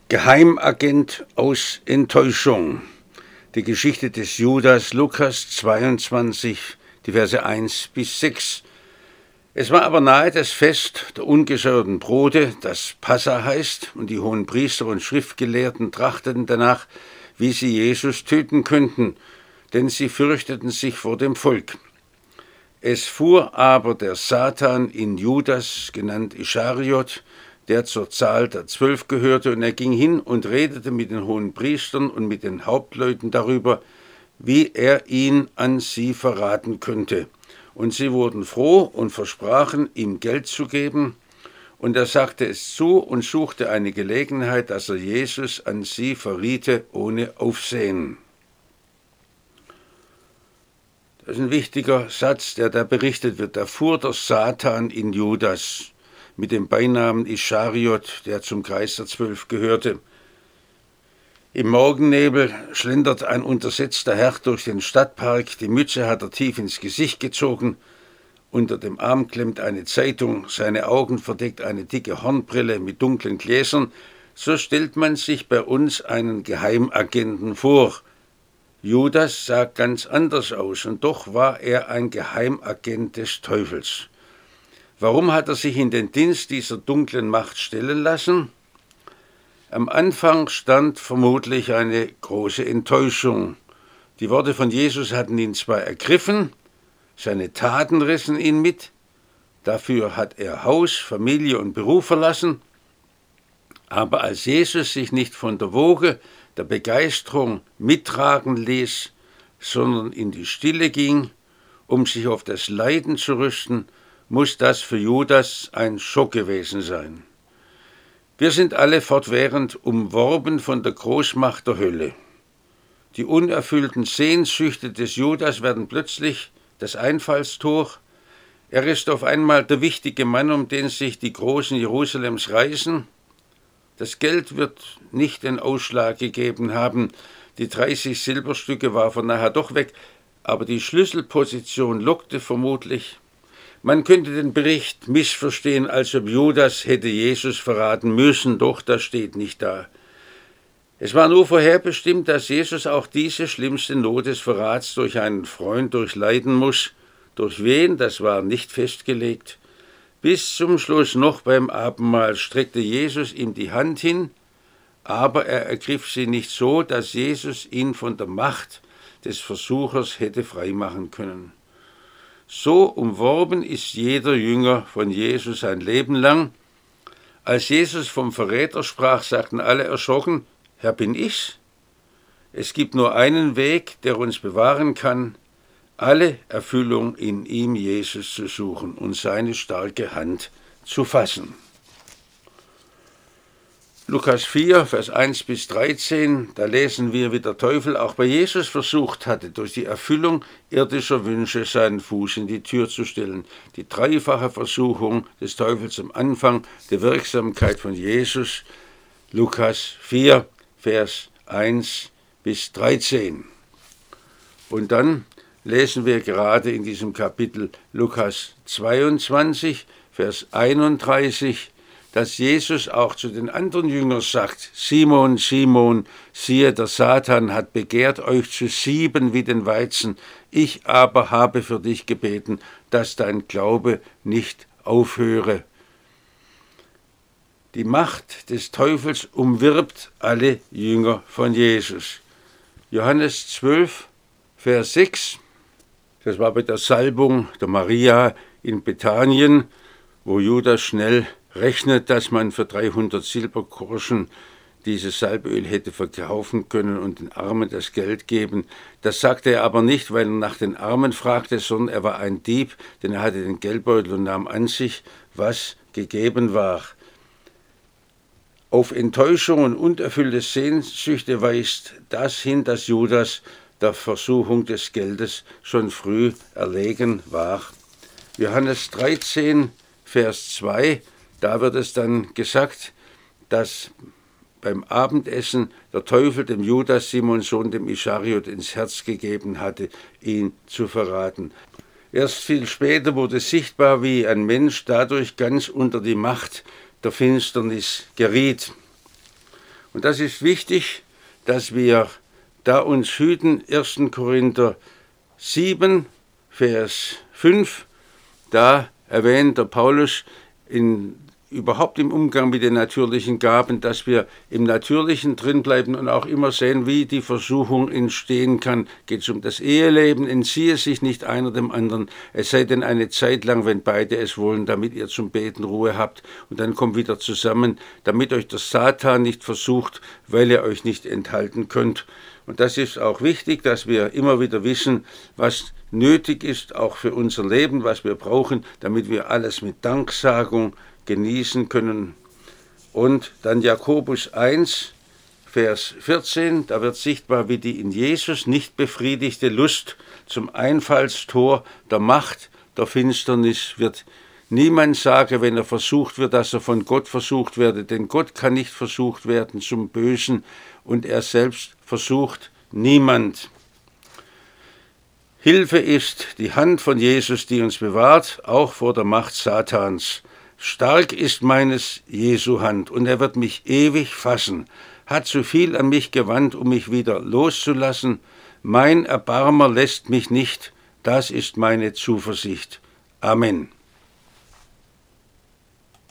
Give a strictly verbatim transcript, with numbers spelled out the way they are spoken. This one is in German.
Geheimagent aus Enttäuschung. Die Geschichte des Judas, Lukas zweiundzwanzig, die Verse eins bis sechs. Es war aber nahe das Fest der ungesäuerten Brote, das Passa heißt, und die Hohenpriester und Schriftgelehrten trachteten danach, wie sie Jesus töten könnten, denn sie fürchteten sich vor dem Volk. Es fuhr aber der Satan in Judas, genannt Ischariot, der zur Zahl der Zwölf gehörte, und er ging hin und redete mit den Hohenpriestern und mit den Hauptleuten darüber, wie er ihn an sie verraten könnte. Und sie wurden froh und versprachen, ihm Geld zu geben, und er sagte es zu und suchte eine Gelegenheit, dass er Jesus an sie verriete, ohne Aufsehen. Das ist ein wichtiger Satz, der da berichtet wird. Da fuhr der Satan in Judas mit dem Beinamen Ischariot, der zum Kreis der Zwölf gehörte. Im Morgennebel schlendert ein untersetzter Herr durch den Stadtpark, die Mütze hat er tief ins Gesicht gezogen, unter dem Arm klemmt eine Zeitung, seine Augen verdeckt eine dicke Hornbrille mit dunklen Gläsern. So stellt man sich bei uns einen Geheimagenten vor. Judas sah ganz anders aus, und doch war er ein Geheimagent des Teufels. Warum hat er sich in den Dienst dieser dunklen Macht stellen lassen? Am Anfang stand vermutlich eine große Enttäuschung. Die Worte von Jesus hatten ihn zwar ergriffen, seine Taten rissen ihn mit, dafür hat er Haus, Familie und Beruf verlassen, aber als Jesus sich nicht von der Woge der Begeisterung mittragen ließ, sondern in die Stille ging, um sich auf das Leiden zu rüsten, muss das für Judas ein Schock gewesen sein. Wir sind alle fortwährend umworben von der Großmacht der Hölle. Die unerfüllten Sehnsüchte des Judas werden plötzlich das Einfallstor. Er ist auf einmal der wichtige Mann, um den sich die Großen Jerusalems reißen. Das Geld wird nicht den Ausschlag gegeben haben. Die dreißig Silberstücke warf er nachher doch weg, aber die Schlüsselposition lockte vermutlich. Man könnte den Bericht missverstehen, als ob Judas hätte Jesus verraten müssen, doch das steht nicht da. Es war nur vorherbestimmt, dass Jesus auch diese schlimmste Not des Verrats durch einen Freund durchleiden muss. Durch wen, das war nicht festgelegt. Bis zum Schluss noch beim Abendmahl streckte Jesus ihm die Hand hin, aber er ergriff sie nicht so, dass Jesus ihn von der Macht des Versuchers hätte freimachen können. So umworben ist jeder Jünger von Jesus ein Leben lang. Als Jesus vom Verräter sprach, sagten alle erschrocken, Herr, bin ich's? Es gibt nur einen Weg, der uns bewahren kann, alle Erfüllung in ihm Jesus zu suchen und seine starke Hand zu fassen. Lukas vier, Vers eins bis dreizehn, da lesen wir, wie der Teufel auch bei Jesus versucht hatte, durch die Erfüllung irdischer Wünsche seinen Fuß in die Tür zu stellen. Die dreifache Versuchung des Teufels am Anfang der Wirksamkeit von Jesus. Lukas vier, Vers eins bis dreizehn. Und dann lesen wir gerade in diesem Kapitel Lukas zweiundzwanzig, Vers einunddreißig, dass Jesus auch zu den anderen Jüngern sagt, Simon, Simon, siehe, der Satan hat begehrt, euch zu sieben wie den Weizen. Ich aber habe für dich gebeten, dass dein Glaube nicht aufhöre. Die Macht des Teufels umwirbt alle Jünger von Jesus. Johannes zwölf, Vers sechs, das war bei der Salbung der Maria in Bethanien, wo Judas schnell rechnet, dass man für dreihundert Silbergroschen dieses Salböl hätte verkaufen können und den Armen das Geld geben. Das sagte er aber nicht, weil er nach den Armen fragte, sondern er war ein Dieb, denn er hatte den Geldbeutel und nahm an sich, was gegeben war. Auf Enttäuschung und unerfüllte Sehnsüchte weist das hin, dass Judas der Versuchung des Geldes schon früh erlegen war. Johannes dreizehn, Vers zwei, da wird es dann gesagt, dass beim Abendessen der Teufel dem Judas, Simons Sohn, dem Ischariot, ins Herz gegeben hatte, ihn zu verraten. Erst viel später wurde sichtbar, wie ein Mensch dadurch ganz unter die Macht der Finsternis geriet. Und das ist wichtig, dass wir da uns hüten. erster Korinther sieben, Vers fünf, da erwähnt der Paulus in, überhaupt im Umgang mit den natürlichen Gaben, dass wir im Natürlichen drinbleiben und auch immer sehen, wie die Versuchung entstehen kann. Geht es um das Eheleben, entziehe sich nicht einer dem anderen, es sei denn eine Zeit lang, wenn beide es wollen, damit ihr zum Beten Ruhe habt, und dann kommt wieder zusammen, damit euch der Satan nicht versucht, weil ihr euch nicht enthalten könnt. Und das ist auch wichtig, dass wir immer wieder wissen, was nötig ist, auch für unser Leben, was wir brauchen, damit wir alles mit Danksagung genießen können. Und dann Jakobus eins, Vers vierzehn, da wird sichtbar, wie die in Jesus nicht befriedigte Lust zum Einfallstor der Macht der Finsternis wird. Niemand sage, wenn er versucht wird, dass er von Gott versucht werde, denn Gott kann nicht versucht werden zum Bösen und er selbst versucht niemand. Hilfe ist die Hand von Jesus, die uns bewahrt, auch vor der Macht Satans. Stark ist meines Jesu Hand, und er wird mich ewig fassen, hat zu viel an mich gewandt, um mich wieder loszulassen. Mein Erbarmer lässt mich nicht, das ist meine Zuversicht. Amen.